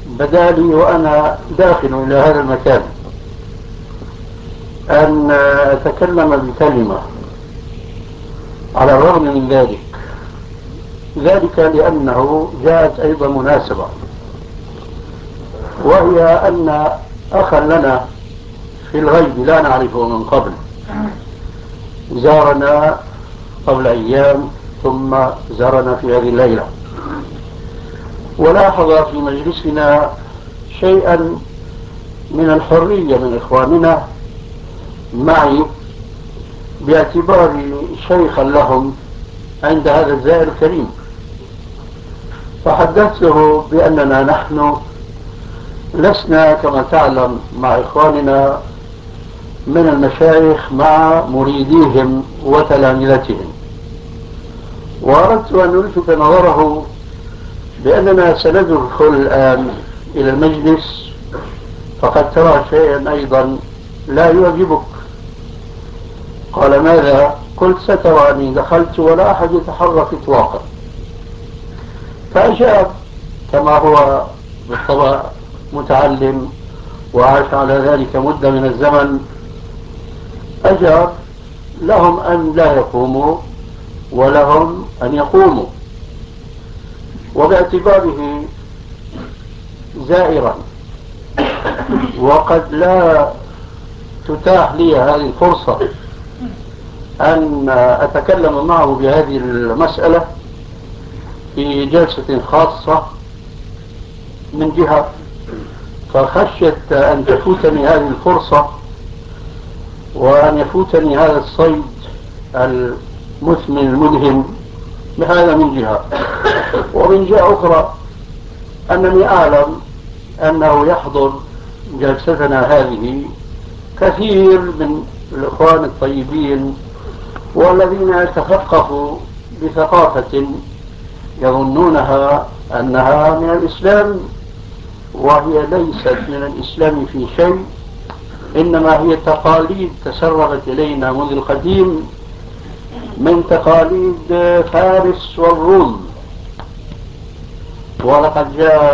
بدالي وأنا داخل إلى هذا المكان أن أتكلم بكلمة. على الرغم من ذلك لأنه جاءت أيضا مناسبة، وهي أن أخا لنا في الغيب لا نعرفه من قبل زارنا قبل أيام، ثم زارنا في هذه الليلة، ولاحظ في مجلسنا شيئا من الحرية من إخواننا معي باعتباري شيخا لهم عند هذا الزائر الكريم. فحدثته بأننا نحن لسنا كما تعلم مع إخواننا من المشايخ مع مريديهم وتلامذتهم، وأردت أن ألفت نظره بأننا سندخل الآن إلى المجلس، فقد ترى شيئا أيضا لا يعجبك. قال: ماذا؟ قلت: ستراني دخلت ولا أحد يتحرك إطلاقا. فأجاب كما هو بالطبع متعلم وعاش على ذلك مدة من الزمن، أجاب: لهم أن لا يقوموا ولهم أن يقوموا. وباعتباره زائرا وقد لا تتاح لي هذه الفرصة أن أتكلم معه بهذه المسألة في جلسة خاصة من جهة، فخشيت أن تفوتني هذه الفرصة وأن يفوتني هذا الصيد المثمن الملهم بهذا من جهة. ومن جهة أخرى أنني أعلم أنه يحضر جلستنا هذه كثير من الإخوان الطيبين والذين يتثقفوا بثقافة يظنونها أنها من الإسلام، وهي ليست من الإسلام في شيء، إنما هي تقاليد تسربت إلينا منذ القديم من تقاليد فارس والروم. ولقد جاء